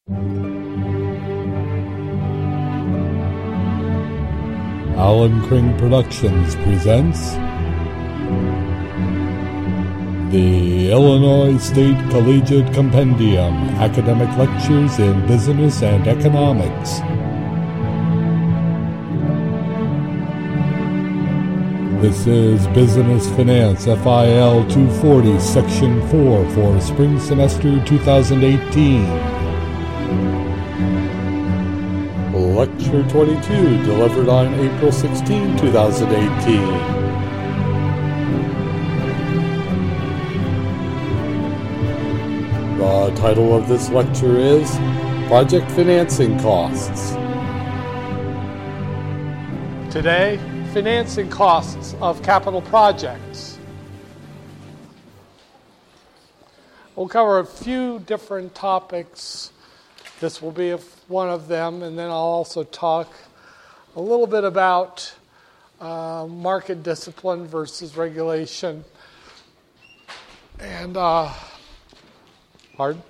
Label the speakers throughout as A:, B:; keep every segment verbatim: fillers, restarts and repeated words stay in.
A: Alan Kring Productions presents the Illinois State Collegiate Compendium, Academic Lectures in Business and Economics. This is Business Finance F I L two forty, Section four for Spring Semester twenty eighteen. Lecture twenty-two, delivered on April sixteenth, twenty eighteen. The title of this lecture is Project Financing Costs.
B: Today, financing costs of capital projects. We'll cover a few different topics. This will be one of them, and then I'll also talk a little bit about uh, market discipline versus regulation. And, uh, pardon?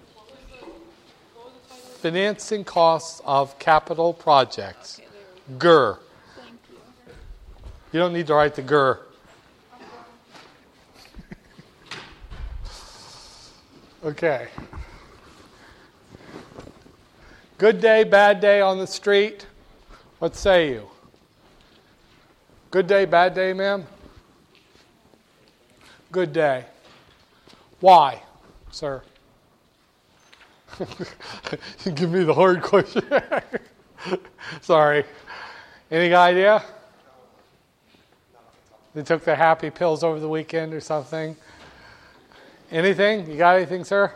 B: Financing costs of capital projects. G R. Thank you. You don't need to write the G R. Okay. Good day, bad day on the street. What say you? Good day, bad day, ma'am? Good day. Why, sir? Give me the hard question. Sorry. Any idea? They took the happy pills over the weekend or something? Anything? You got anything, sir?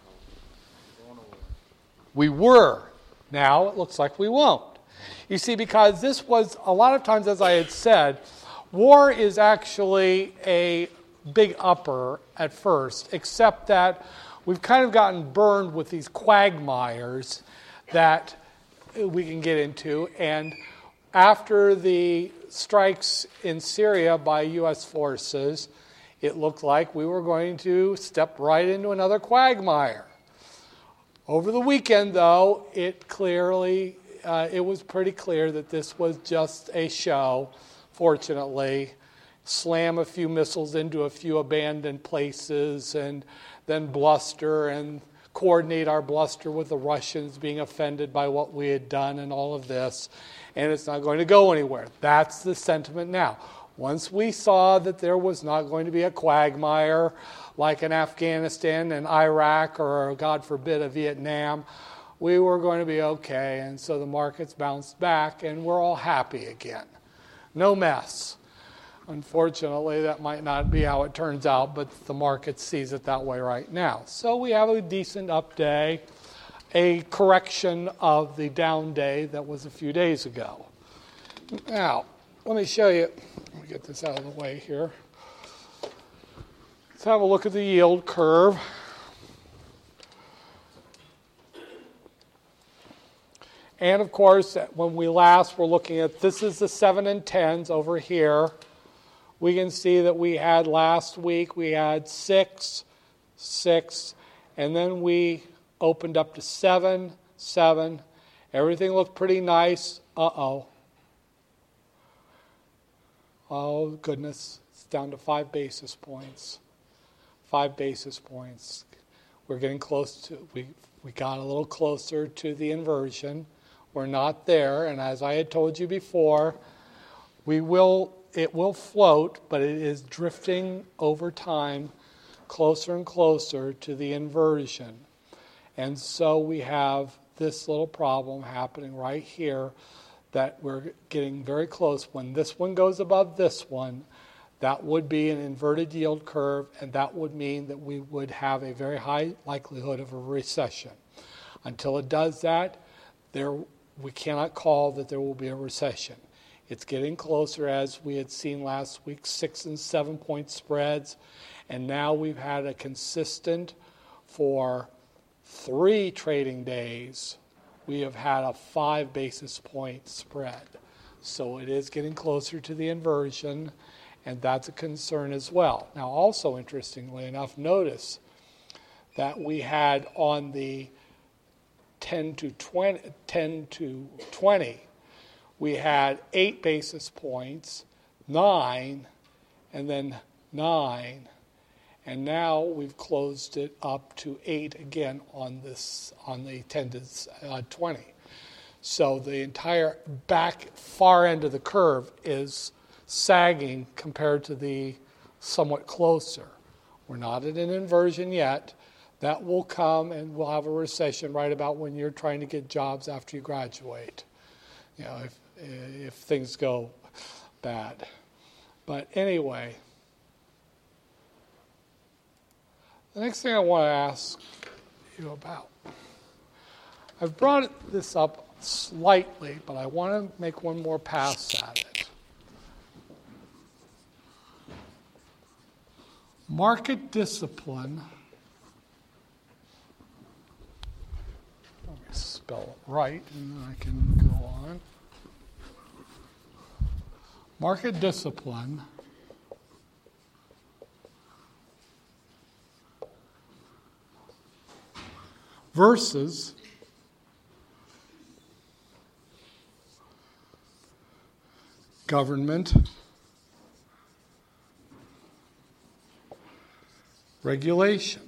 B: We were. Now it looks like we won't. You see, because this was, a lot of times, as I had said, war is actually a big upper at first, except that we've kind of gotten burned with these quagmires that we can get into. And after the strikes in Syria by U S forces, it looked like we were going to step right into another quagmire. Over the weekend, though, it clearly, uh, it was pretty clear that this was just a show, fortunately. Slam a few missiles into a few abandoned places and then bluster and coordinate our bluster with the Russians being offended by what we had done and all of this. And it's not going to go anywhere. That's the sentiment now. Once we saw that there was not going to be a quagmire like in Afghanistan and Iraq or, God forbid, a Vietnam, we were going to be okay. And so the markets bounced back and we're all happy again. No mess. Unfortunately, that might not be how it turns out, but the market sees it that way right now. So we have a decent up day, a correction of the down day that was a few days ago. Now, let me show you. Let me get this out of the way here. Let's have a look at the yield curve. And of course, when we last were looking at, this is the seven and tens over here. We can see that we had last week, we had six, six, and then we opened up to seven, seven. Everything looked pretty nice. Uh-oh. Oh, goodness. It's down to five basis points. Five basis points. We're getting close to, we, we got a little closer to the inversion. We're not there, and as I had told you before, we will, it will float, but it is drifting over time closer and closer to the inversion. And so we have this little problem happening right here that we're getting very close. When this one goes above this one, that would be an inverted yield curve, and that would mean that we would have a very high likelihood of a recession. Until it does that, there we cannot call that there will be a recession. It's getting closer, as we had seen last week, six and seven point spreads, and now we've had a consistent for three trading days. We have had a five basis point spread. So it is getting closer to the inversion, and that's a concern as well. Now, also interestingly enough, notice that we had on the ten to twenty, ten to twenty, we had eight basis points, nine, and then nine. And now we've closed it up to eight again on this on the ten to twenty. So the entire back far end of the curve is sagging compared to the somewhat closer. We're not at an inversion yet. That will come, and we'll have a recession right about when you're trying to get jobs after you graduate. You know, if if things go bad. But anyway, the next thing I want to ask you about, I've brought this up slightly, but I want to make one more pass at it. Market discipline, let me spell it right and then I can go on. Market discipline versus government regulation.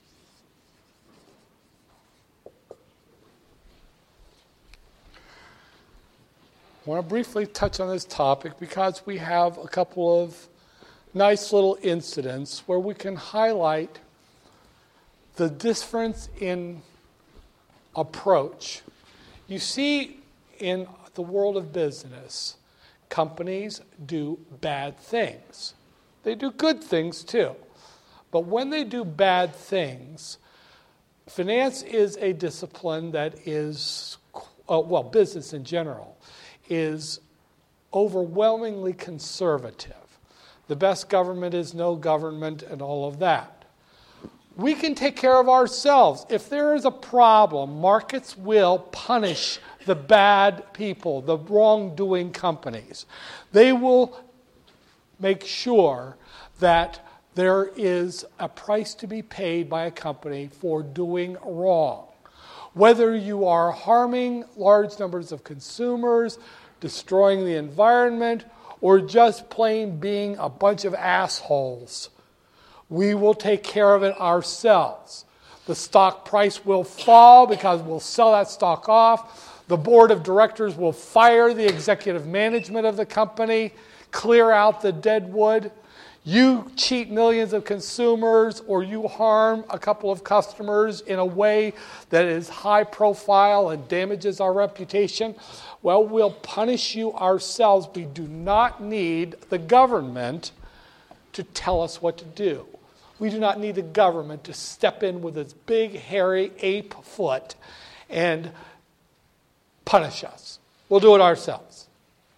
B: I want to briefly touch on this topic because we have a couple of nice little incidents where we can highlight the difference in approach. You see, in the world of business, companies do bad things. They do good things too. But when they do bad things, finance is a discipline that is, uh, well, business in general, is overwhelmingly conservative. The best government is no government and all of that. We can take care of ourselves. If there is a problem, markets will punish the bad people, the wrongdoing companies. They will make sure that there is a price to be paid by a company for doing wrong. Whether you are harming large numbers of consumers, destroying the environment, or just plain being a bunch of assholes, we will take care of it ourselves. The stock price will fall because we'll sell that stock off. The board of directors will fire the executive management of the company, clear out the dead wood. You cheat millions of consumers or you harm a couple of customers in a way that is high profile and damages our reputation, well, we'll punish you ourselves. We do not need the government to tell us what to do. We do not need the government to step in with its big, hairy ape foot and punish us. We'll do it ourselves.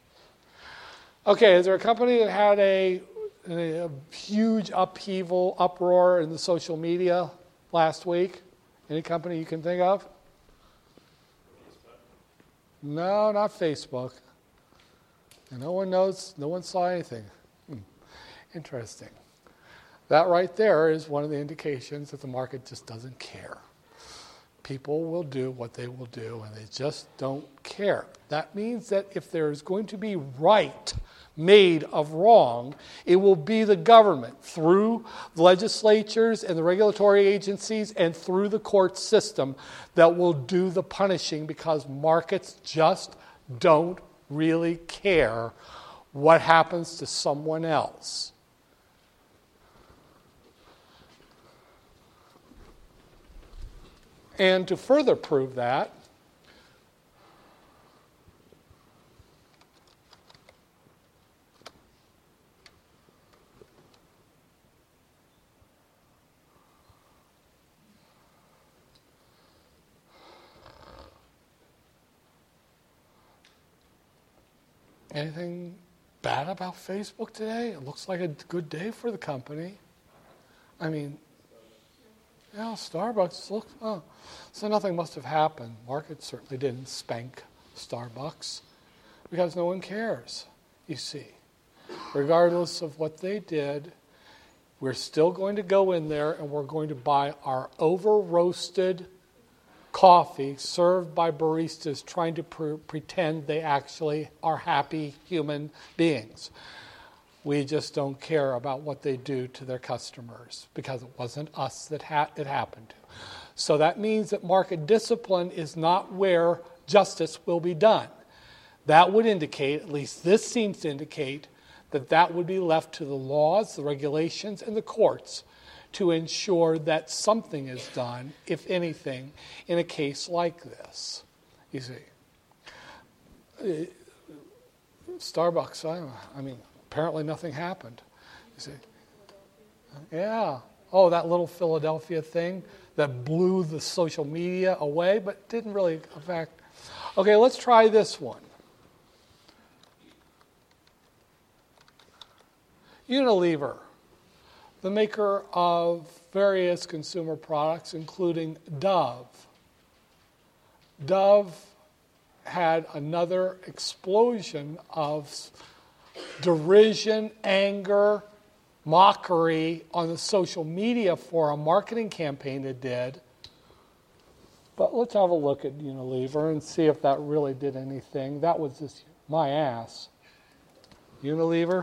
B: Okay, is there a company that had a a huge upheaval, uproar in the social media last week? Any company you can think of? No, not Facebook. And no one knows, no one saw anything. Hmm. Interesting. That right there is one of the indications that the market just doesn't care. People will do what they will do, and they just don't care. That means that if there's going to be right made of wrong, it will be the government through the legislatures and the regulatory agencies and through the court system that will do the punishing, because markets just don't really care what happens to someone else. And to further prove that, anything bad about Facebook today? It looks like a good day for the company. I mean, yeah, Starbucks, look, oh, so nothing must have happened. Market certainly didn't spank Starbucks because no one cares, you see. Regardless of what they did, we're still going to go in there and we're going to buy our over-roasted coffee served by baristas trying to pre- pretend they actually are happy human beings. We just don't care about what they do to their customers because it wasn't us that ha- it happened to. So that means that market discipline is not where justice will be done. That would indicate, at least this seems to indicate, that that would be left to the laws, the regulations, and the courts to ensure that something is done, if anything, in a case like this. You see, uh, Starbucks, I, I mean, apparently nothing happened. You see, yeah. Oh, that little Philadelphia thing that blew the social media away, but didn't really affect. Okay, let's try this one. Unilever, the maker of various consumer products, including Dove. Dove had another explosion of derision, anger, mockery on the social media for a marketing campaign it did. But let's have a look at Unilever and see if that really did anything. That was just my ass. Unilever.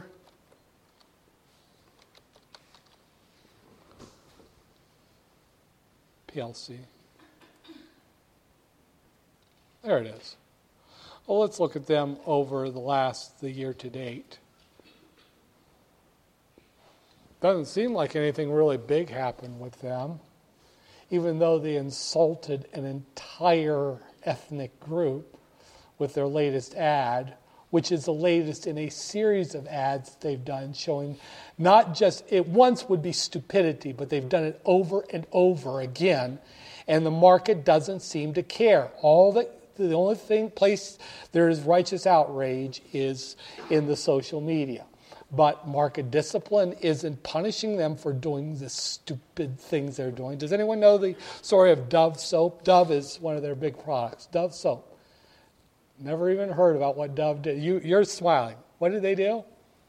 B: P L C. There it is. Well, let's look at them over the last, the year to date. Doesn't seem like anything really big happened with them, even though they insulted an entire ethnic group with their latest ad, which is the latest in a series of ads they've done showing not just, it once would be stupidity, but they've done it over and over again, and the market doesn't seem to care. All that, the only thing place there is righteous outrage is in the social media. But market discipline isn't punishing them for doing the stupid things they're doing. Does anyone know the story of Dove soap? Dove is one of their big products. Dove soap. Never even heard about what Dove did. You, you're smiling. What did they do?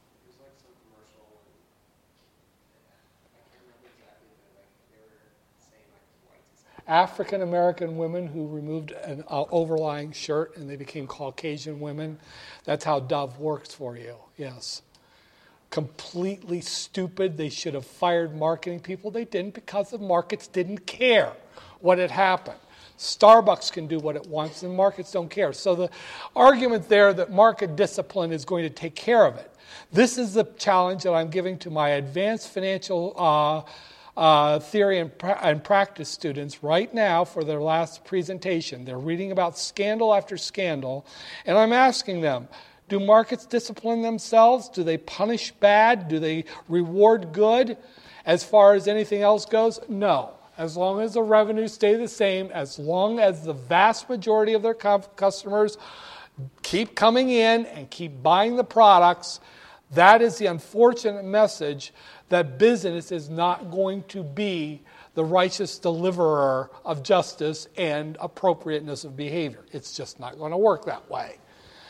B: African American women who removed an uh, overlying shirt and they became Caucasian women. That's how Dove works for you. Yes. Completely stupid. They should have fired marketing people. They didn't because the markets didn't care what had happened. Starbucks can do what it wants and markets don't care. So the argument there that market discipline is going to take care of it. This is the challenge that I'm giving to my advanced financial uh, uh, theory and, pra- and practice students right now for their last presentation. They're reading about scandal after scandal, and I'm asking them, do markets discipline themselves? Do they punish bad? Do they reward good? As far as anything else goes, no. As long as the revenues stay the same, as long as the vast majority of their customers keep coming in and keep buying the products, that is the unfortunate message that business is not going to be the righteous deliverer of justice and appropriateness of behavior. It's just not going to work that way.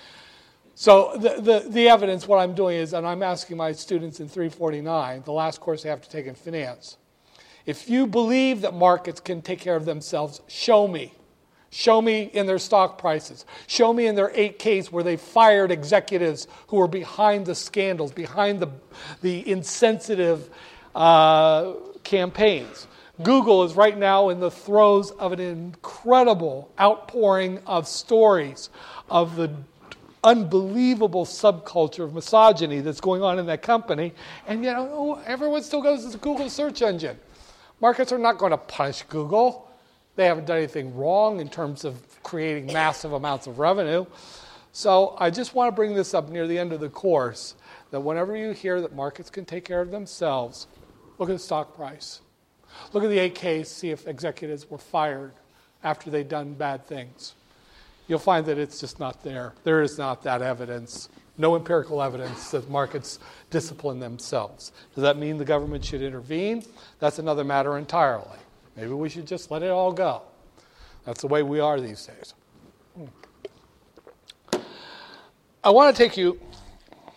B: So the, the, the evidence, what I'm doing is, and I'm asking my students in three forty-nine, the last course they have to take in finance, if you believe that markets can take care of themselves, show me. Show me in their stock prices. Show me in their eight Ks where they fired executives who were behind the scandals, behind the, the insensitive uh, campaigns. Google is right now in the throes of an incredible outpouring of stories of the unbelievable subculture of misogyny that's going on in that company, and yet oh, everyone still goes to the Google search engine. Markets are not going to punish Google. They haven't done anything wrong in terms of creating massive amounts of revenue. So I just want to bring this up near the end of the course, that whenever you hear that markets can take care of themselves, look at the stock price. Look at the eight Ks, see if executives were fired after they'd done bad things. You'll find that it's just not there. There is not that evidence, no empirical evidence that markets discipline themselves. Does that mean the government should intervene? That's another matter entirely. Maybe we should just let it all go. That's the way we are these days. I want to take you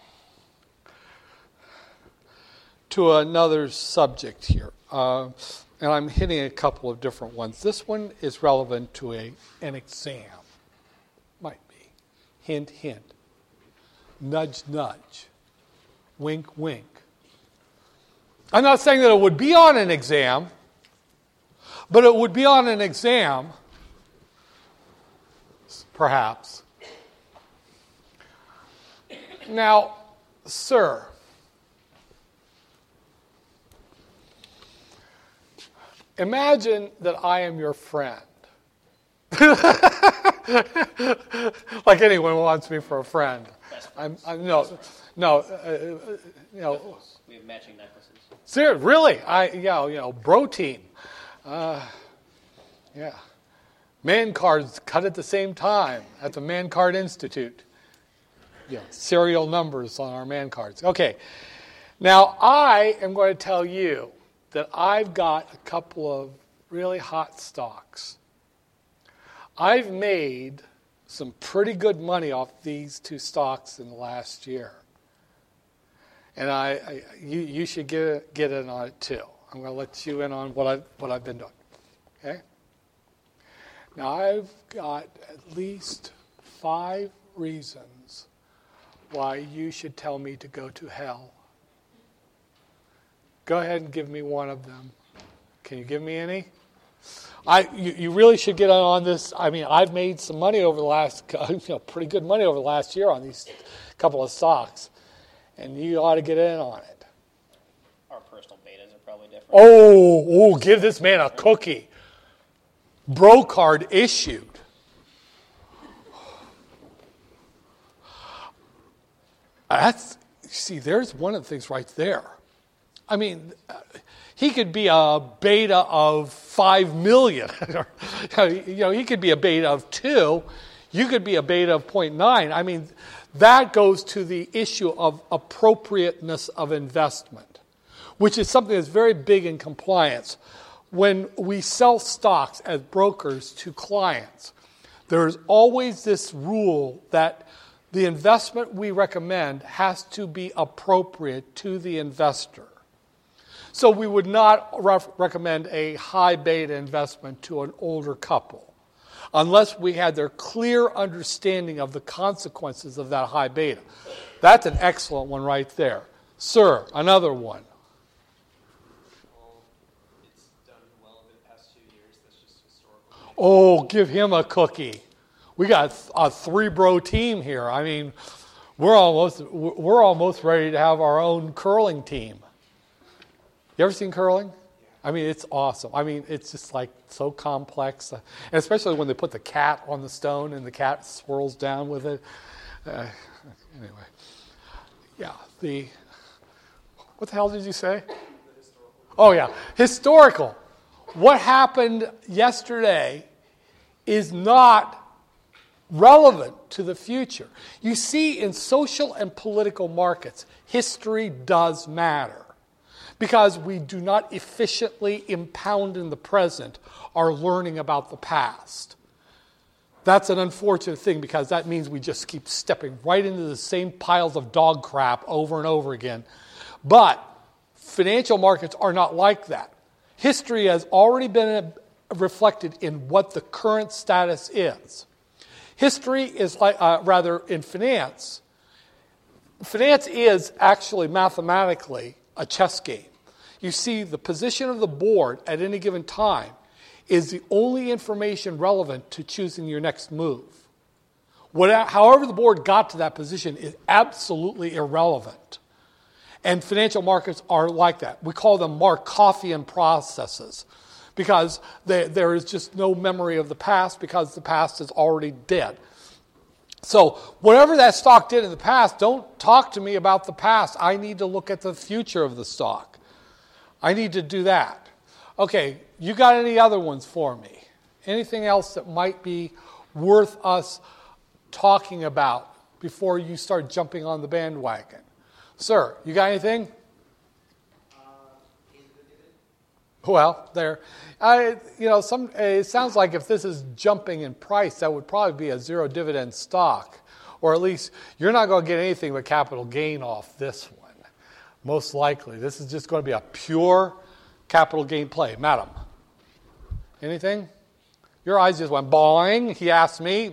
B: to another subject here. Uh, and I'm hitting a couple of different ones. This one is relevant to a, an exam. Might be. Hint, hint. Nudge, nudge. Wink, wink. I'm not saying that it would be on an exam, but it would be on an exam, perhaps. Now, sir, imagine that I am your friend. Like anyone wants me for a friend. I'm, I'm no, no, uh, you know.
C: We have matching necklaces.
B: Sir, really? I, yeah, you know, bro team. Uh, yeah. Man cards cut at the same time at the Man Card Institute. Yeah, serial numbers on our man cards. Okay. Now, I am going to tell you that I've got a couple of really hot stocks. I've made some pretty good money off these two stocks in the last year. And I, I you, you should get, get in on it too. I'm going to let you in on what I've, what I've been doing. Okay? Now, I've got at least five reasons why you should tell me to go to hell. Go ahead and give me one of them. Can you give me any? I you, you really should get on this. I mean, I've made some money over the last, you know, pretty good money over the last year on these couple of stocks, and you ought to get in on it.
C: Our personal betas are probably different.
B: Oh, oh, give this man a cookie. Bro card issued. That's, see, there's one of the things right there. I mean, he could be a beta of five million. You know, he could be a beta of two. You could be a beta of zero point nine. I mean, that goes to the issue of appropriateness of investment, which is something that's very big in compliance. When we sell stocks as brokers to clients, there's always this rule that the investment we recommend has to be appropriate to the investor. So we would not ref- recommend a high beta investment to an older couple unless we had their clear understanding of the consequences of that high beta. That's an excellent one right there. Sir, another one.
D: Well, it's done well over the past two years. That's just historical.
B: Oh, give him a cookie. We got a three-bro team here. I mean, we're almost we're almost ready to have our own curling team. You ever seen curling? I mean, it's awesome. I mean, it's just like so complex, uh, and especially when they put the cat on the stone and the cat swirls down with it. Uh, anyway, yeah. The what the hell did you say? Oh yeah, historical. What happened yesterday is not relevant to the future. You see, in social and political markets, history does matter because we do not efficiently impound in the present our learning about the past. That's an unfortunate thing because that means we just keep stepping right into the same piles of dog crap over and over again. But financial markets are not like that. History has already been reflected in what the current status is. History is like, uh, rather in finance, finance is actually mathematically a chess game. You see, the position of the board at any given time is the only information relevant to choosing your next move. Whatever, however the board got to that position is absolutely irrelevant. And financial markets are like that. We call them Markovian processes because they, there is just no memory of the past because the past is already dead. So whatever that stock did in the past, don't talk to me about the past. I need to look at the future of the stock. I need to do that. Okay, you got any other ones for me? Anything else that might be worth us talking about before you start jumping on the bandwagon? Sir, you got anything? Well, there, I, you know, some. It sounds like if this is jumping in price, that would probably be a zero dividend stock, or at least you're not going to get anything but capital gain off this one. Most likely, this is just going to be a pure capital gain play. Madam, anything? Your eyes just went boing. He asked me.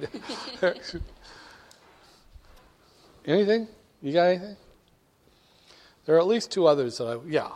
B: Anything? You got anything? There are at least two others that I, yeah.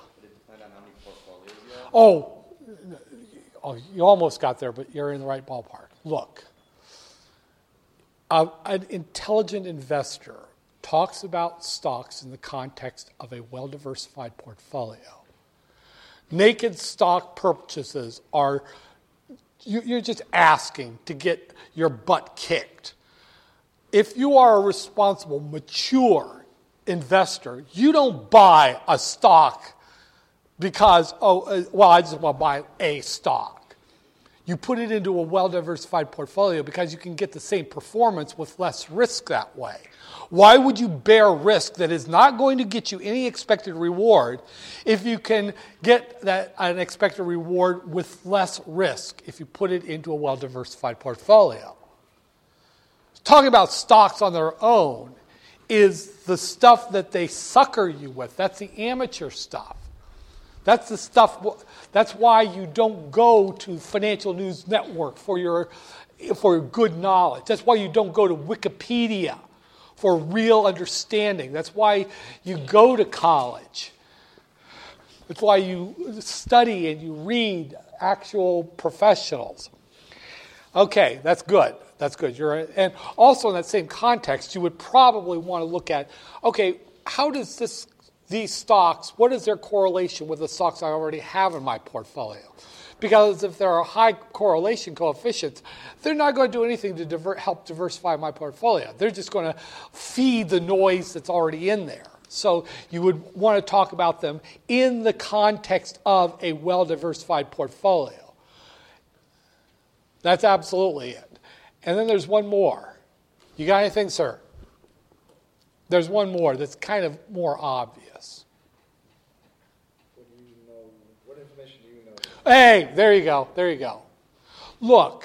B: Oh, oh, you almost got there, but you're in the right ballpark. Look, uh, an intelligent investor talks about stocks in the context of a well-diversified portfolio. Naked stock purchases are, you, you're just asking to get your butt kicked. If you are a responsible, mature investor, you don't buy a stock because, oh, uh, well, I just want to buy a stock. You put it into a well-diversified portfolio because you can get the same performance with less risk that way. Why would you bear risk that is not going to get you any expected reward if you can get that an expected reward with less risk if you put it into a well-diversified portfolio? Talking about stocks on their own is the stuff that they sucker you with. That's the amateur stuff. That's the stuff, that's why you don't go to Financial News Network for your for good knowledge. That's why you don't go to Wikipedia for real understanding. That's why you go to college. That's why you study and you read actual professionals. Okay, that's good. That's good. You're, and also in that same context, you would probably want to look at, okay, how does this, these stocks, what is their correlation with the stocks I already have in my portfolio? Because if there are high correlation coefficients, they're not going to do anything to diver, help diversify my portfolio. They're just going to feed the noise that's already in there. So you would want to talk about them in the context of a well-diversified portfolio. That's absolutely it. And then there's one more. You got anything, sir? There's one more that's kind of more obvious.
E: What do you know? What information do you know?
B: Hey, there you go. There you go. Look,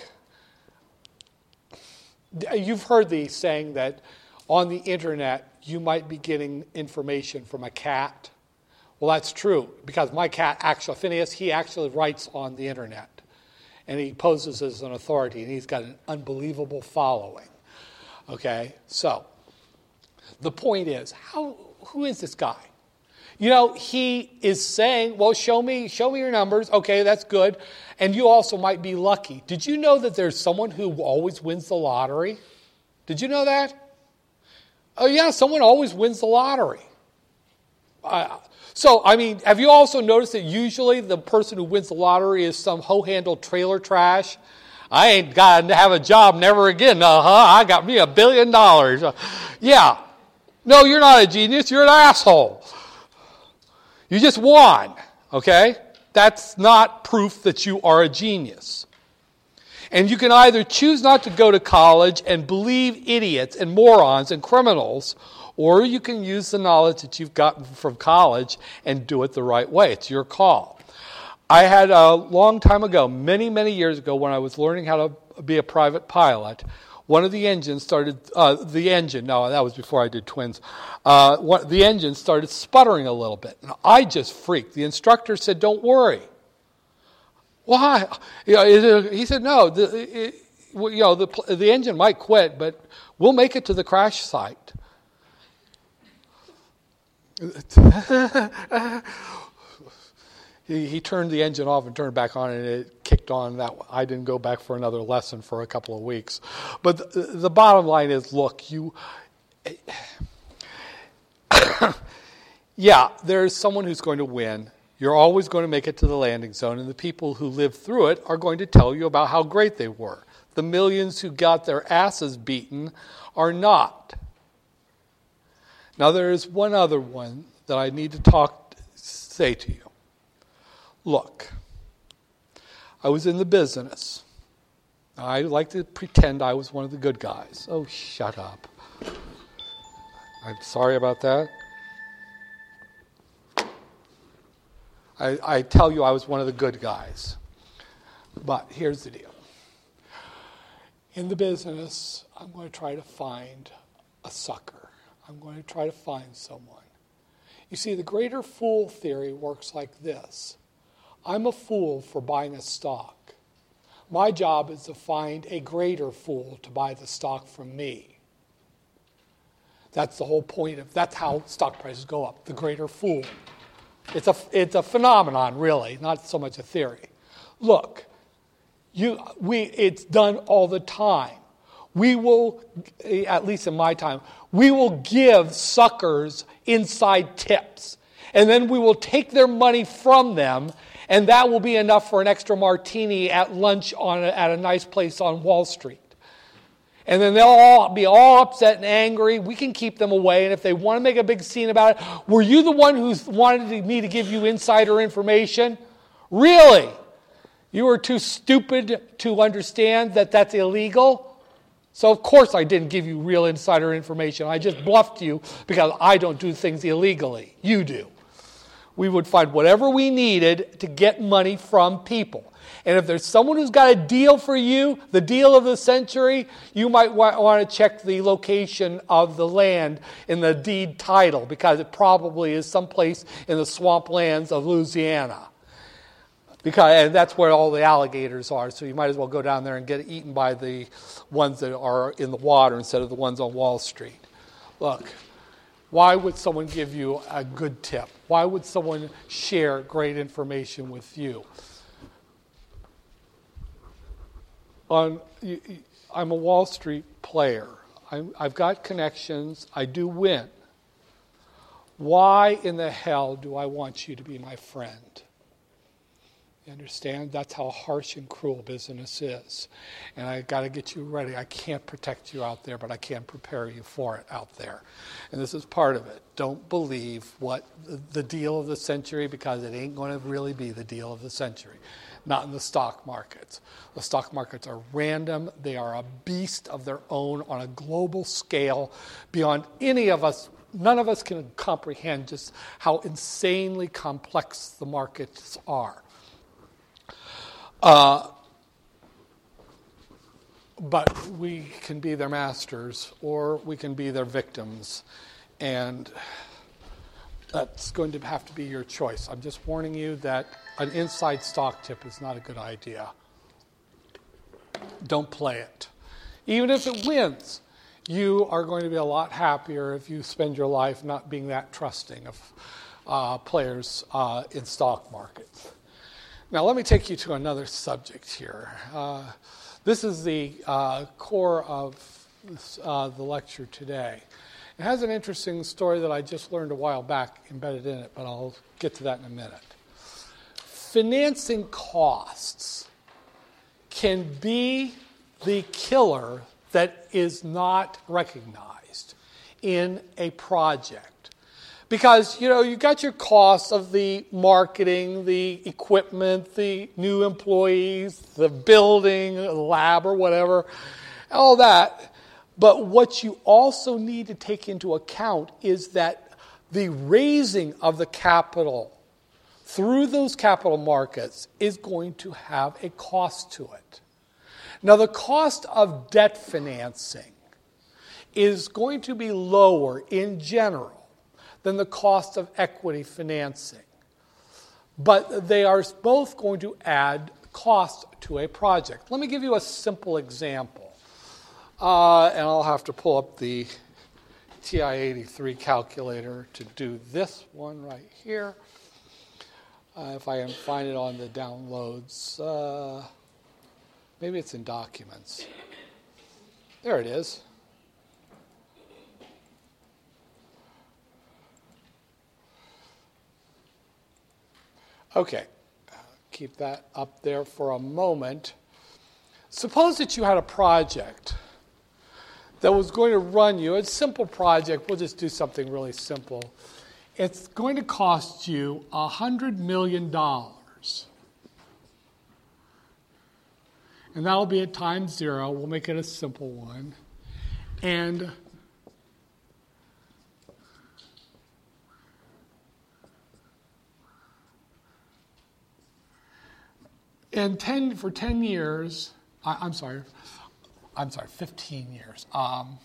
B: you've heard the saying that on the internet you might be getting information from a cat. Well, that's true because my cat, actually, Phineas, he actually writes on the internet. And he poses as an authority, and he's got an unbelievable following. Okay, so the point is, how who is this guy? You know, he is saying, well, show me, show me your numbers. Okay, that's good. And you also might be lucky. Did you know that there's someone who always wins the lottery? Did you know that? Oh, yeah, someone always wins the lottery. Uh, So, I mean, have you also noticed that usually the person who wins the lottery is some hoe-handled trailer trash? I ain't got to have a job never again. Uh-huh, I got me a billion dollars. Uh, yeah. No, you're not a genius. You're an asshole. You just won, okay? That's not proof that you are a genius. And you can either choose not to go to college and believe idiots and morons and criminals, or you can use the knowledge that you've gotten from college and do it the right way. It's your call. I had a long time ago, many, many years ago, when I was learning how to be a private pilot, one of the engines started, uh, the engine, no, that was before I did twins, uh, one, the engine started sputtering a little bit. And I just freaked. The instructor said, don't worry. Why? You know, it, he said, no, the, it, you know, the, the engine might quit, but we'll make it to the crash site. he, he turned the engine off and turned it back on, and it kicked on. That I didn't go back for another lesson for a couple of weeks. But the, the bottom line is, look, you, yeah, there's someone who's going to win. You're always going to make it to the landing zone, and the people who live through it are going to tell you about how great they were. The millions who got their asses beaten are not. Now, there is one other one that I need to talk, say to you. Look, I was in the business. I like to pretend I was one of the good guys. Oh, shut up. I'm sorry about that. I, I tell you I was one of the good guys. But here's the deal. In the business, I'm going to try to find a sucker. I'm going to try to find someone. You see, the greater fool theory works like this. I'm a fool for buying a stock. My job is to find a greater fool to buy the stock from me. That's the whole point of, that's how stock prices go up, the greater fool. It's a, it's a phenomenon, really, not so much a theory. Look, you, we, it's done all the time. We will, at least in my time, we will give suckers inside tips. And then we will take their money from them, and that will be enough for an extra martini at lunch on a, at a nice place on Wall Street. And then they'll all be all upset and angry. We can keep them away. And if they want to make a big scene about it, were you the one who wanted me to give you insider information? Really? You were too stupid to understand that that's illegal? So of course I didn't give you real insider information. I just bluffed you because I don't do things illegally. You do. We would find whatever we needed to get money from people. And if there's someone who's got a deal for you, the deal of the century, you might wa- want to check the location of the land in the deed title, because it probably is someplace in the swamplands of Louisiana. Because, and that's where all the alligators are, so you might as well go down there and get eaten by the ones that are in the water instead of the ones on Wall Street. Look, why would someone give you a good tip? Why would someone share great information with you? On, I'm a Wall Street player. I'm, I've got connections. I do win. Why in the hell do I want you to be my friend? You understand? That's how harsh and cruel business is. And I got to get you ready. I can't protect you out there, but I can prepare you for it out there. And this is part of it. Don't believe what the, the deal of the century, because it ain't going to really be the deal of the century. Not in the stock markets. The stock markets are random. They are a beast of their own on a global scale beyond any of us. None of us can comprehend just how insanely complex the markets are. Uh, but we can be their masters, or we can be their victims. And that's going to have to be your choice. I'm just warning you that an inside stock tip is not a good idea. Don't play it. Even if it wins, you are going to be a lot happier if you spend your life not being that trusting of uh, players uh, in stock markets. Now, let me take you to another subject here. Uh, this is the uh, core of this, uh, the lecture today. It has an interesting story that I just learned a while back embedded in it, but I'll get to that in a minute. Financing costs can be the killer that is not recognized in a project. Because, you know, you got your costs of the marketing, the equipment, the new employees, the building, the lab or whatever, all that. But what you also need to take into account is that the raising of the capital through those capital markets is going to have a cost to it. Now, the cost of debt financing is going to be lower in general than the cost of equity financing. But they are both going to add cost to a project. Let me give you a simple example. Uh, and I'll have to pull up the T I eighty-three calculator to do this one right here. Uh, if I can find it on the downloads. Uh, maybe it's in documents. There it is. Okay, keep that up there for a moment. Suppose that you had a project that was going to run you, a simple project, we'll just do something really simple. It's going to cost you one hundred million dollars. And that'll be at time zero. We'll make it a simple one. And And ten for ten years, I, I'm sorry, I'm sorry, fifteen years. Um,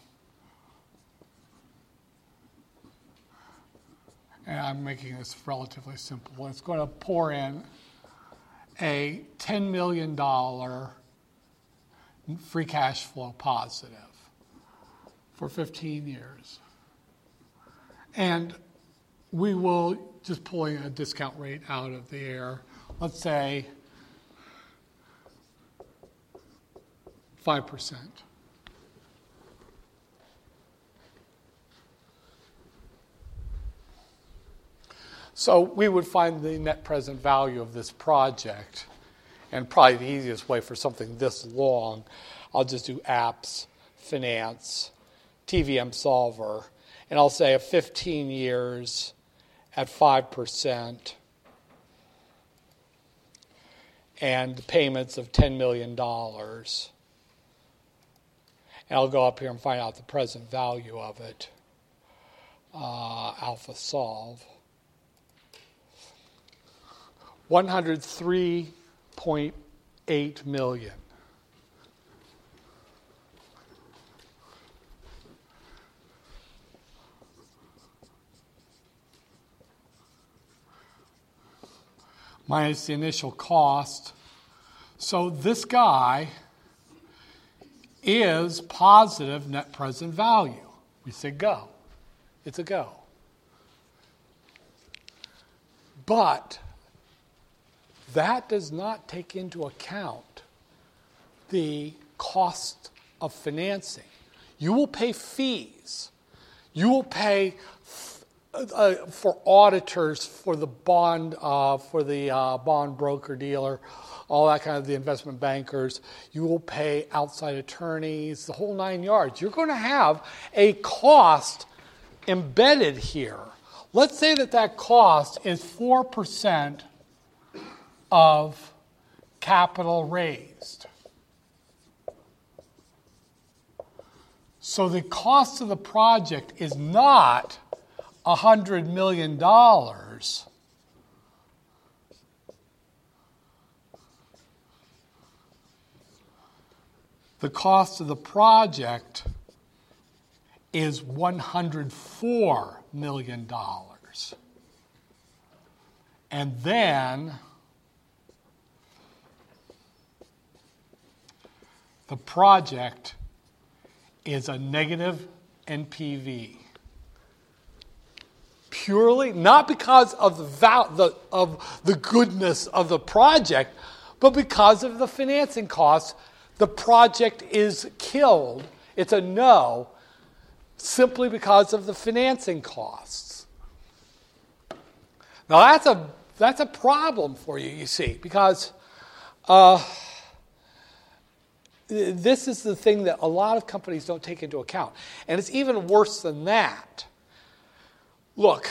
B: and I'm making this relatively simple. It's going to pour in a ten million dollars free cash flow positive for fifteen years. And we will, just pulling a discount rate out of the air, let's say five percent. So we would find the net present value of this project, and probably the easiest way for something this long, I'll just do apps, finance, T V M solver, and I'll say at fifteen years at five percent and payments of ten million dollars. And I'll go up here and find out the present value of it, uh, alpha solve. one hundred three point eight million. Minus the initial cost. So this guy is positive net present value. We say go. It's a go. But that does not take into account the cost of financing. You will pay fees. You will pay uh, for auditors, for the bond, uh, for the uh, bond broker dealer, all that kind of the investment bankers. You will pay outside attorneys, the whole nine yards. You're going to have a cost embedded here. Let's say that that cost is four percent of capital raised. So the cost of the project is not one hundred million dollars. The cost of the project is one hundred four million dollars. And then the project is a negative N P V. Purely, not because of the, val- the, of the goodness of the project, but because of the financing costs. The project is killed. It's a no, simply because of the financing costs. Now that's a that's a problem for you, you see, because uh, this is the thing that a lot of companies don't take into account. And it's even worse than that. Look,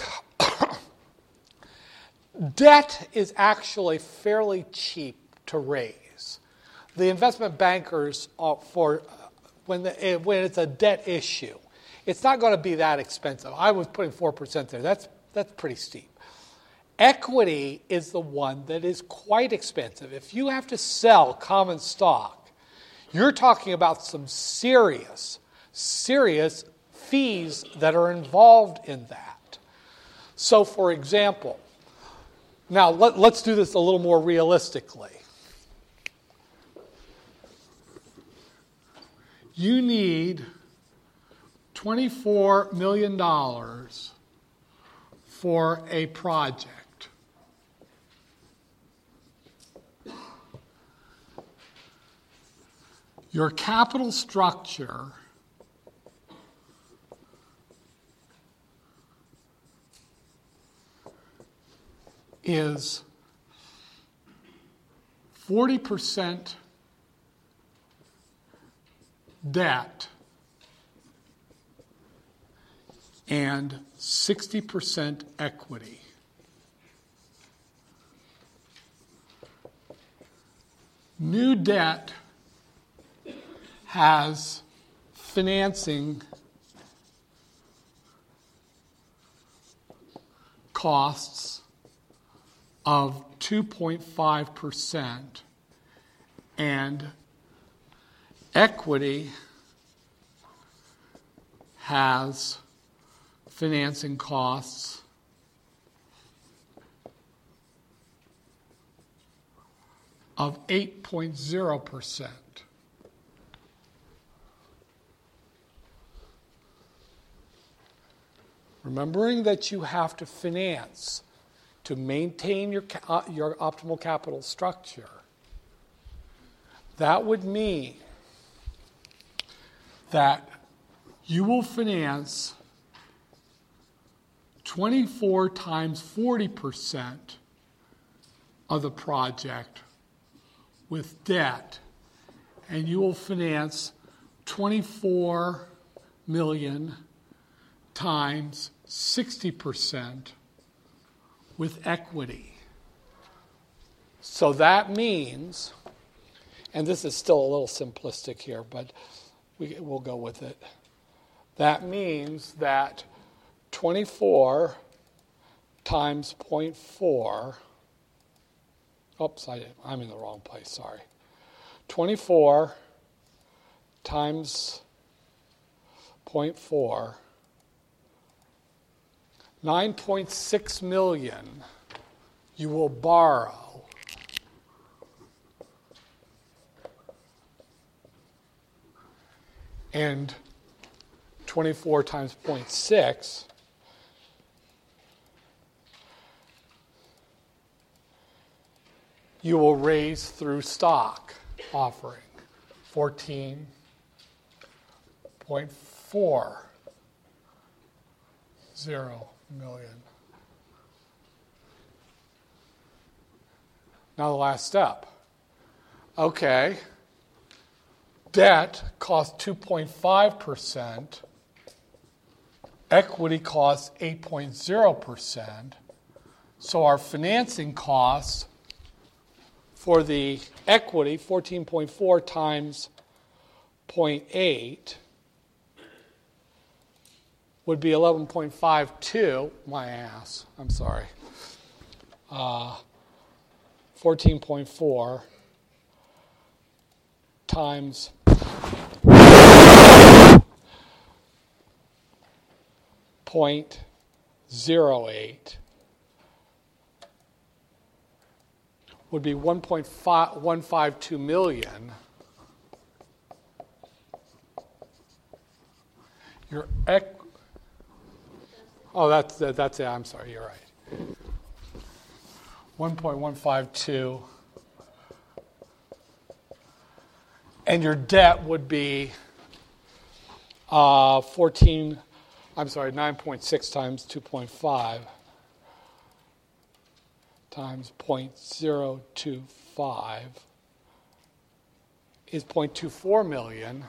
B: debt is actually fairly cheap to raise. The investment bankers, uh, for uh, when, the, when it's a debt issue, it's not going to be that expensive. I was putting four percent there. That's, that's pretty steep. Equity is the one that is quite expensive. If you have to sell common stock, you're talking about some serious, serious fees that are involved in that. So, for example, now let, let's do this a little more realistically. You need twenty-four million dollars for a project. Your capital structure is forty percent debt and sixty percent equity. New debt has financing costs of two point five percent and equity has financing costs of eight point zero percent. Remembering that you have to finance to maintain your, uh, your optimal capital structure, that would mean that you will finance twenty-four times forty percent of the project with debt, and you will finance twenty-four million times sixty percent with equity. So that means, and this is still a little simplistic here, but we, we'll go with it. That means that twenty-four times zero point four, oops, I did, I'm in the wrong place, sorry. twenty-four times zero point four, nine point six million you will borrow. And twenty-four times zero point six, you will raise through stock offering, fourteen point four zero million. Now the last step. Okay. Debt costs two point five percent. Equity costs eight point zero percent. So our financing costs for the equity, fourteen point four times zero point eight, would be eleven point five two, my ass, I'm sorry, uh, fourteen point four times point zero eight would be one point one five two million. Your equity. Oh, that's that's it. I'm sorry. You're right. one point one five two, and your debt would be uh, fourteen. I'm sorry, nine point six times two point five times zero point zero two five is zero point two four million.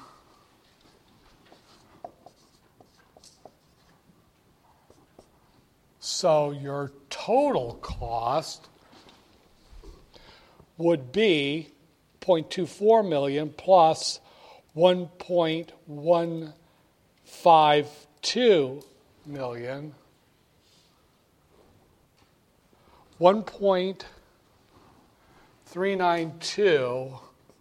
B: So your total cost would be zero point two four million plus one point one five two million, one point three nine two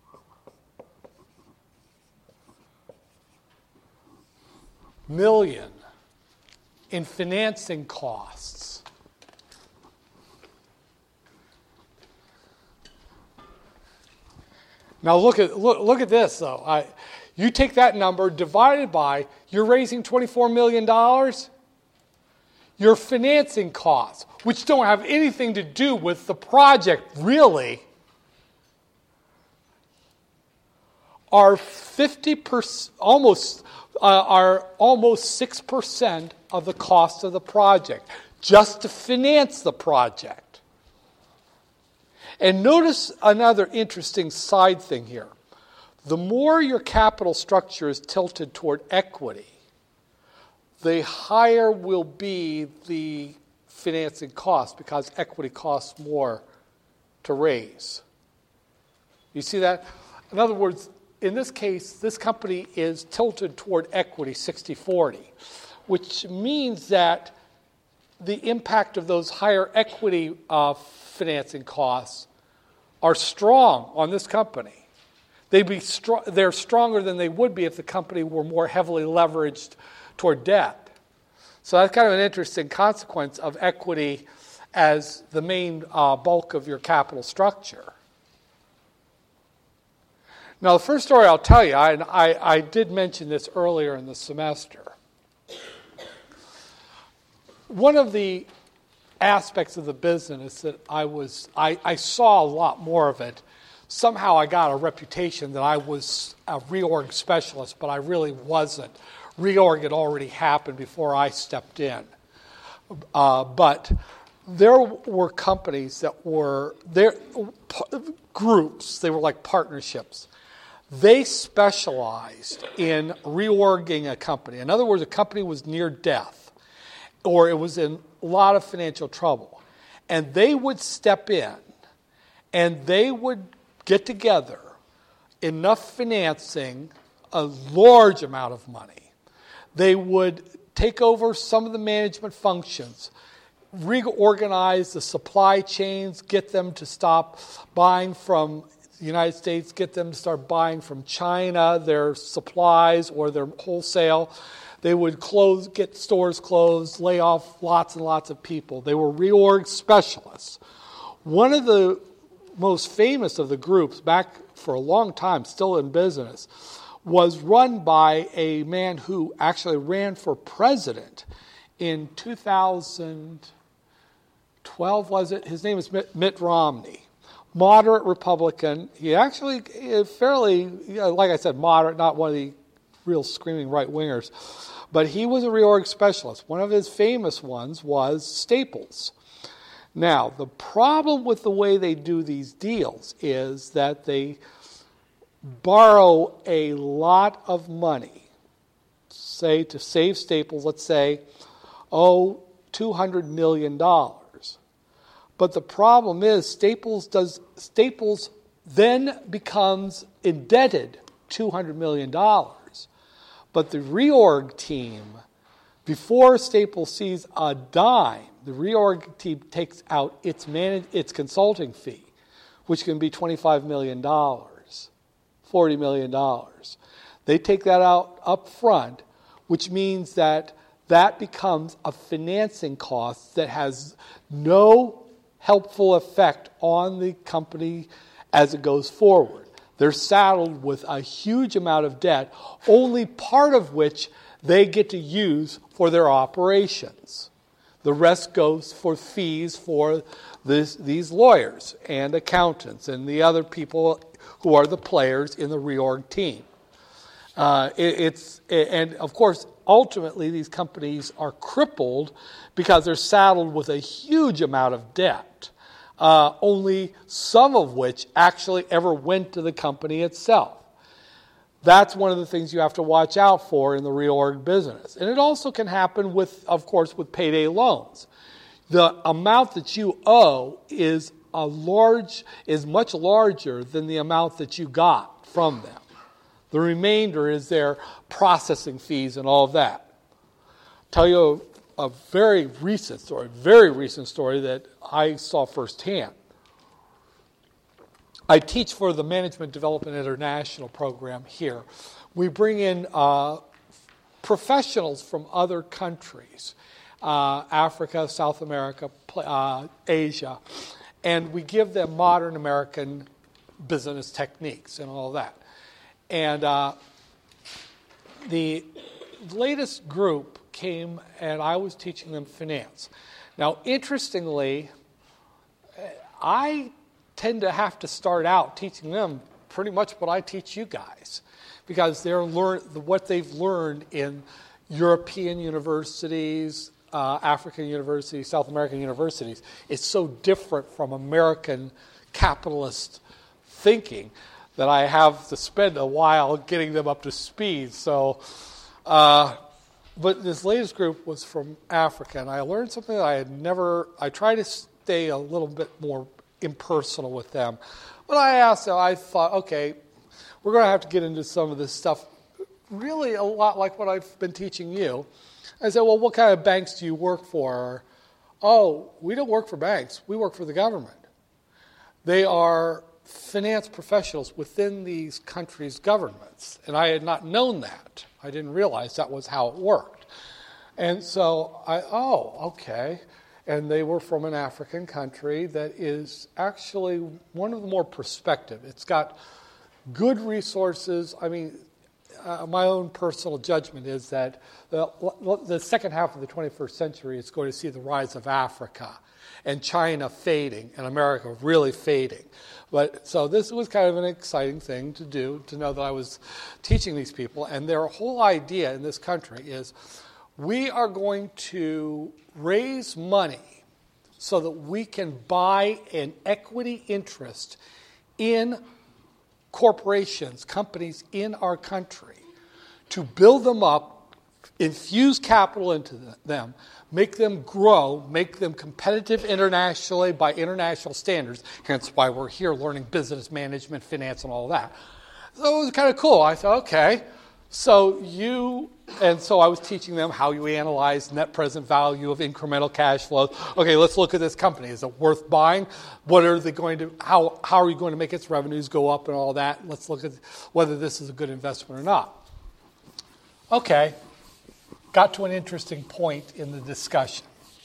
B: million in financing costs. Now look at look, look at this though. I, you take that number divided by, you're raising twenty-four million dollars. Your financing costs, which don't have anything to do with the project really, are fifty percent, almost uh, are almost six percent of the cost of the project, just to finance the project. And notice another interesting side thing here. The more your capital structure is tilted toward equity, the higher will be the financing cost because equity costs more to raise. You see that? In other words, in this case, this company is tilted toward equity sixty forty, which means that the impact of those higher equity uh, financing costs are strong on this company. They'd be str- they're stronger than they would be if the company were more heavily leveraged toward debt. So that's kind of an interesting consequence of equity as the main uh, bulk of your capital structure. Now, the first story I'll tell you, I, I, I did mention this earlier in the semester. One of the aspects of the business that I was, I, I saw a lot more of it. Somehow I got a reputation that I was a reorg specialist, but I really wasn't. Reorg had already happened before I stepped in. Uh, but there were companies that were, there groups, they were like partnerships. They specialized in reorging a company. In other words, a company was near death or it was in a lot of financial trouble. And they would step in and they would get together enough financing, a large amount of money. They would take over some of the management functions, reorganize the supply chains, get them to stop buying from the United States, get them to start buying from China, their supplies or their wholesale. They would close, get stores closed, lay off lots and lots of people. They were reorg specialists. One of the most famous of the groups, back for a long time, still in business, was run by a man who actually ran for president in two thousand twelve, was it? His name is Mitt Romney. Moderate Republican. He actually fairly, like I said, moderate, not one of the real screaming right-wingers. But he was a reorg specialist. One of his famous ones was Staples. Now, the problem with the way they do these deals is that they borrow a lot of money. Say, to save Staples, let's say, oh, two hundred million dollars. But the problem is Staples does Staples then becomes indebted two hundred million dollars. But the reorg team, before Staples sees a dime, the reorg team takes out its manage, its consulting fee, which can be twenty-five million dollars, forty million dollars. They take that out up front, which means that that becomes a financing cost that has no helpful effect on the company as it goes forward. They're saddled with a huge amount of debt, only part of which they get to use for their operations. The rest goes for fees for this, these lawyers and accountants and the other people who are the players in the reorg team. Uh, it, it's and of course, ultimately, these companies are crippled because they're saddled with a huge amount of debt, uh, only some of which actually ever went to the company itself. That's one of the things you have to watch out for in the reorg business. And it also can happen with, of course, with payday loans. The amount that you owe is a large, is much larger than the amount that you got from them. The remainder is their processing fees and all of that. I'll tell you a, a very recent story, very recent story that I saw firsthand. I teach for the Management Development International program here. We bring in uh, professionals from other countries, uh, Africa, South America, uh, Asia, and we give them modern American business techniques and all that. And uh, the latest group came, and I was teaching them finance. Now, interestingly, I tend to have to start out teaching them pretty much what I teach you guys, because they're learn what they've learned in European universities, uh, African universities, South American universities. It's so different from American capitalist thinking that I have to spend a while getting them up to speed. So, uh, but this latest group was from Africa, and I learned something that I had never, I try to stay a little bit more impersonal with them. But I asked them, I thought, okay, we're going to have to get into some of this stuff, really a lot like what I've been teaching you. I said, well, what kind of banks do you work for? Or, oh, we don't work for banks. We work for the government. They are finance professionals within these countries' governments. And I had not known that. I didn't realize that was how it worked. And so I, oh, okay. And they were from an African country that is actually one of the more prospective. It's got good resources. I mean, uh, my own personal judgment is that the, the second half of the twenty-first century is going to see the rise of Africa and China fading and America really fading. But so this was kind of an exciting thing to do, to know that I was teaching these people. And their whole idea in this country is we are going to raise money so that we can buy an equity interest in corporations, companies in our country, to build them up, infuse capital into them, make them grow, make them competitive internationally by international standards. Hence why we're here learning business management, finance, and all that. So it was kind of cool. I thought, okay, so you, and so I was teaching them how you analyze net present value of incremental cash flows. Okay, let's look at this company. Is it worth buying? What are they going to, how, how are you going to make its revenues go up and all that? Let's look at whether this is a good investment or not. Okay. Got to an interesting point in the discussion.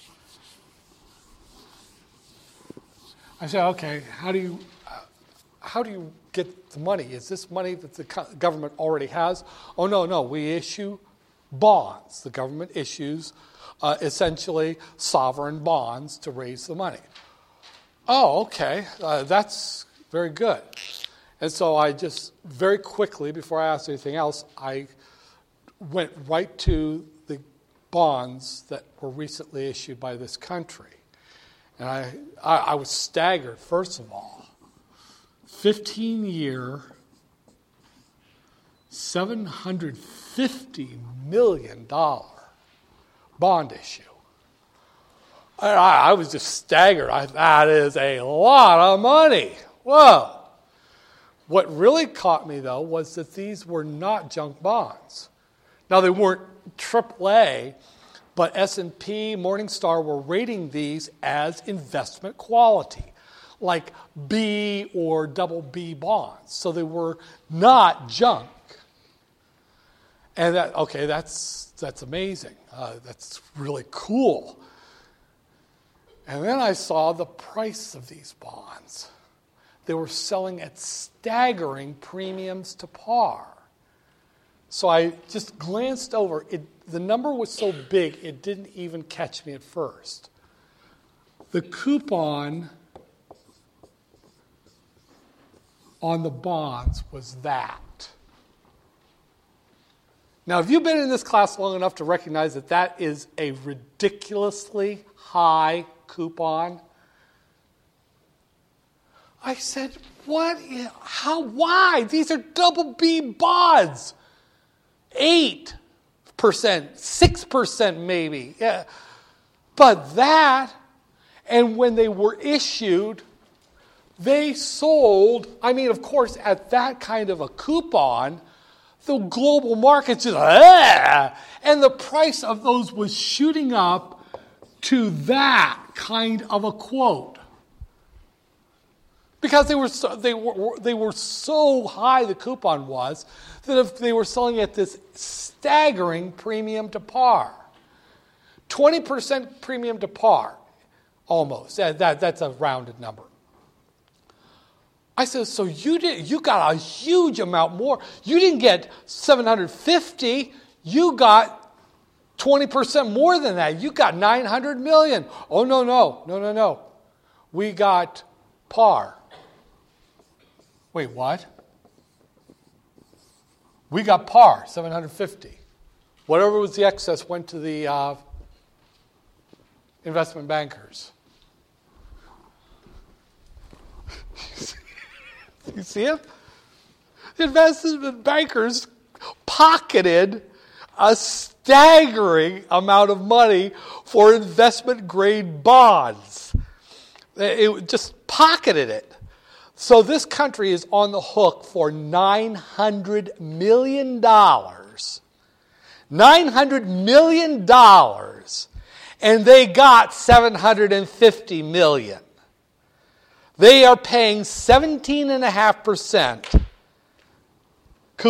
B: I said, okay, how do you uh, how do you get the money? Is this money that the co- government already has? Oh, no, no, we issue bonds. The government issues uh, essentially sovereign bonds to raise the money. Oh, okay, uh, that's very good. And so I just very quickly, before I asked anything else, I went right to the bonds that were recently issued by this country. And I, I, I was staggered, first of all. fifteen-year, seven hundred fifty million dollars bond issue. I, I was just staggered. I, that is a lot of money. Whoa. What really caught me, though, was that these were not junk bonds. Now, they weren't triple A, but S and P, Morningstar were rating these as investment quality, like B or double B bonds. So they were not junk. And that, okay, that's that's amazing. Uh, that's really cool. And then I saw the price of these bonds. They were selling at staggering premiums to par. So I just glanced over. It, the number was so big, it didn't even catch me at first. The coupon on the bonds was that. Now, have you been in this class long enough to recognize that that is a ridiculously high coupon? I said, what? How? Why? These are double B bonds. eight percent, six percent maybe. Yeah. But that, and when they were issued, they sold, I mean, of course, at that kind of a coupon, the global markets just, ah, and the price of those was shooting up to that kind of a quote. Because they were so, they were they were so high, the coupon was, that if they were selling at this staggering premium to par, twenty percent premium to par, almost. That, that that's a rounded number. I said, so you did you got a huge amount more. You didn't get seven hundred fifty. You got twenty percent more than that. You got nine hundred million. Oh no no no no no. We got par. Wait, what? We got par, seven hundred fifty. Whatever was the excess went to the uh, investment bankers. You see it? The investment bankers pocketed a staggering amount of money for investment grade bonds. It just pocketed it. So this country is on the hook for nine hundred million dollars. nine hundred million dollars. And they got seven hundred fifty million dollars. They are paying seventeen point five percent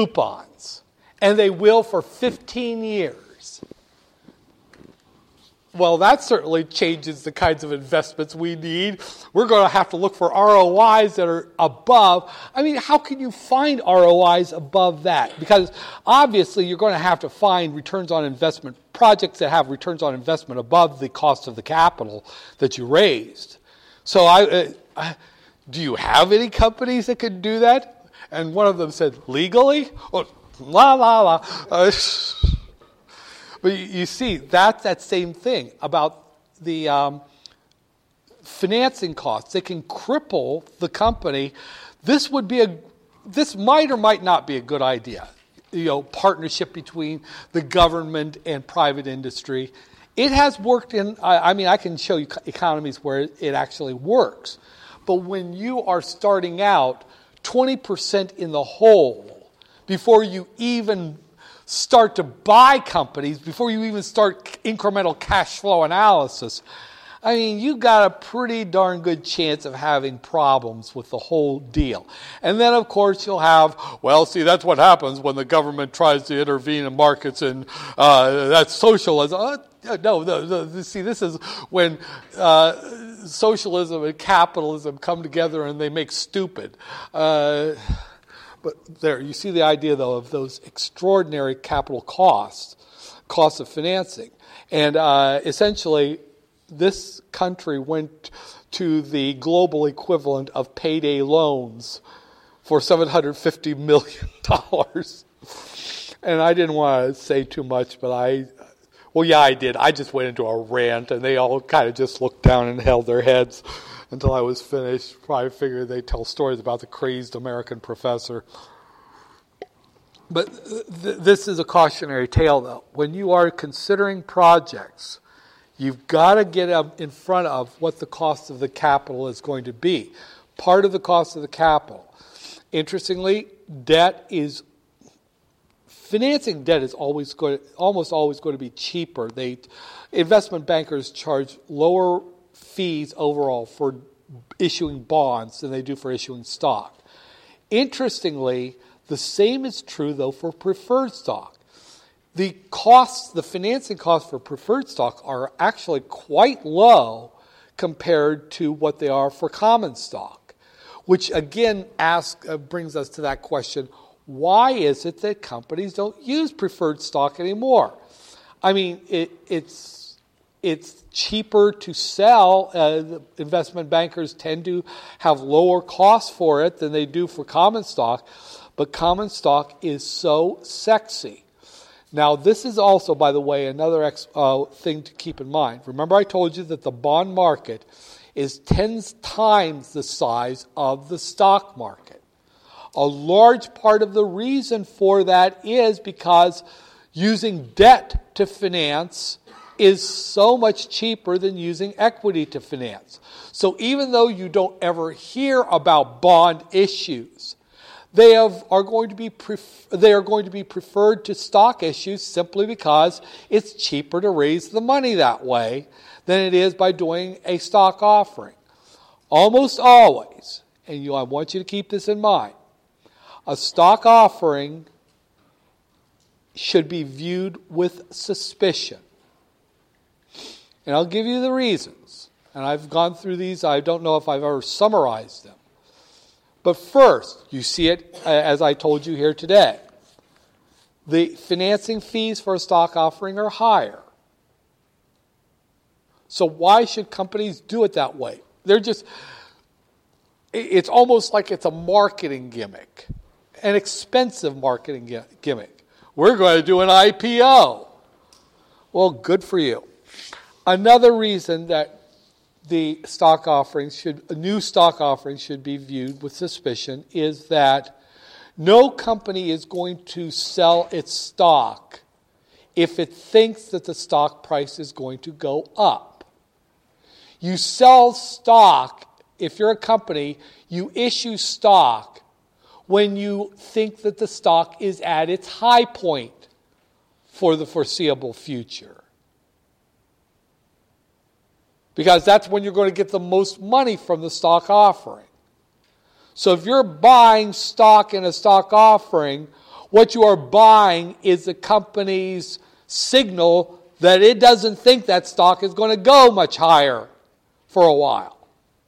B: coupons. And they will for fifteen years. well, that certainly changes the kinds of investments we need. We're going to have to look for R O Is that are above. I mean, how can you find R O Is above that? Because obviously you're going to have to find returns on investment, projects that have returns on investment above the cost of the capital that you raised. So I, uh, I do you have any companies that could do that? And one of them said, legally? Oh, la, la, la. Uh, But you see, that's that same thing about the um, financing costs. They can cripple the company. This would be a, this might or might not be a good idea. You know, partnership between the government and private industry. It has worked in, I, I mean, I can show you economies where it actually works. But when you are starting out twenty percent in the hole before you even start to buy companies, before you even start incremental cash flow analysis, I mean, you got a pretty darn good chance of having problems with the whole deal. And then, of course, you'll have, well, see, that's what happens when the government tries to intervene in markets, and uh, that's socialism. Uh, no, no, no, see, this is when uh, socialism and capitalism come together and they make stupid. Uh, But there, you see the idea, though, of those extraordinary capital costs, costs of financing. And uh, essentially, this country went to the global equivalent of payday loans for seven hundred fifty million dollars. And I didn't want to say too much, but I, well, yeah, I did. I just went into a rant, and they all kind of just looked down and held their heads until I was finished. Probably figured they'd tell stories about the crazed American professor. But th- this is a cautionary tale, though. When you are considering projects, you've got to get up in front of what the cost of the capital is going to be. Part of the cost of the capital. Interestingly, debt is, financing debt is always going, almost always going to be cheaper. They, investment bankers charge lower fees overall for issuing bonds than they do for issuing stock. Interestingly, the same is true, though, for preferred stock. The costs, the financing costs for preferred stock are actually quite low compared to what they are for common stock, which again ask, uh, brings us to that question, why is it that companies don't use preferred stock anymore? I mean, it, it's It's cheaper to sell. Uh, investment bankers tend to have lower costs for it than they do for common stock. But common stock is so sexy. Now, this is also, by the way, another ex- uh, thing to keep in mind. Remember I told you that the bond market is ten times the size of the stock market. A large part of the reason for that is because using debt to finance is so much cheaper than using equity to finance. So even though you don't ever hear about bond issues, they have, are going to be pref- they are going to be preferred to stock issues simply because it's cheaper to raise the money that way than it is by doing a stock offering. Almost always, and you, I want you to keep this in mind, a stock offering should be viewed with suspicion. And I'll give you the reasons. And I've gone through these. I don't know if I've ever summarized them. But first, you see it as I told you here today. The financing fees for a stock offering are higher. So why should companies do it that way? They're just, it's almost like it's a marketing gimmick, an expensive marketing gimmick. We're going to do an I P O. Well, good for you. Another reason that the stock offerings should, a new stock offering should be viewed with suspicion is that no company is going to sell its stock if it thinks that the stock price is going to go up. You sell stock, if you're a company, you issue stock when you think that the stock is at its high point for the foreseeable future. Because that's when you're going to get the most money from the stock offering. So if you're buying stock in a stock offering, what you are buying is the company's signal that it doesn't think that stock is going to go much higher for a while.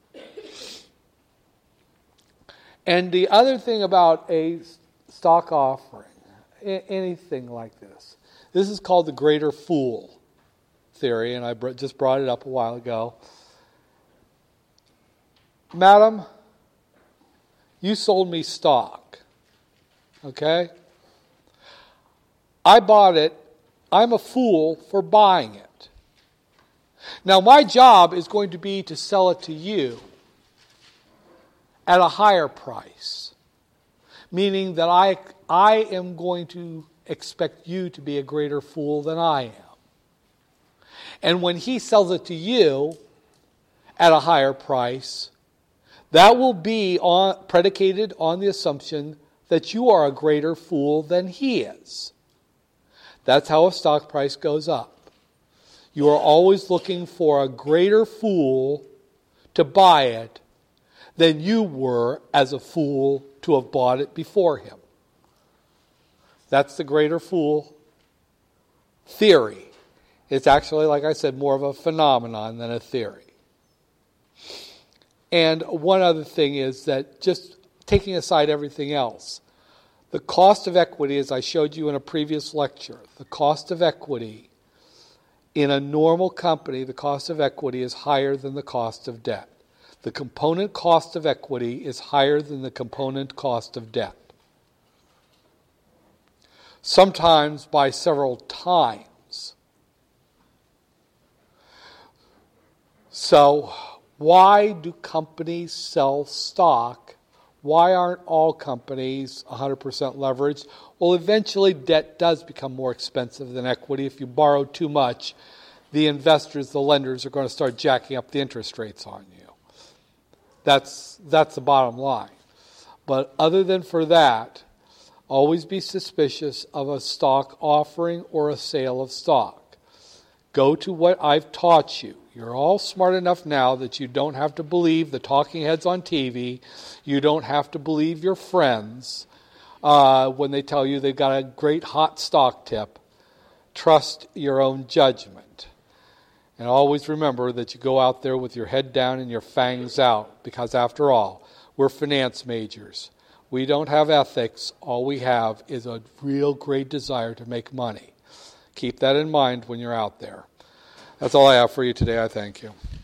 B: And the other thing about a stock offering, anything like this, this is called the greater fool theory, and I just brought it up a while ago. Madam, you sold me stock, okay? I bought it. I'm a fool for buying it. Now, my job is going to be to sell it to you at a higher price, meaning that I, I am going to expect you to be a greater fool than I am. And when he sells it to you at a higher price, that will be on, predicated on the assumption that you are a greater fool than he is. That's how a stock price goes up. You are always looking for a greater fool to buy it than you were as a fool to have bought it before him. That's the greater fool theory. It's actually, like I said, more of a phenomenon than a theory. And one other thing is that, just taking aside everything else, the cost of equity, as I showed you in a previous lecture, the cost of equity in a normal company, the cost of equity is higher than the cost of debt. The component cost of equity is higher than the component cost of debt. Sometimes by several times. So, why do companies sell stock? Why aren't all companies one hundred percent leveraged? Well, eventually debt does become more expensive than equity. If you borrow too much, the investors, the lenders, are going to start jacking up the interest rates on you. That's, that's the bottom line. But other than for that, always be suspicious of a stock offering or a sale of stock. Go to what I've taught you. You're all smart enough now that you don't have to believe the talking heads on T V. You don't have to believe your friends uh, when they tell you they've got a great hot stock tip. Trust your own judgment. And always remember that you go out there with your head down and your fangs out, because after all, we're finance majors. We don't have ethics. All we have is a real great desire to make money. Keep that in mind when you're out there. That's all I have for you today. I thank you.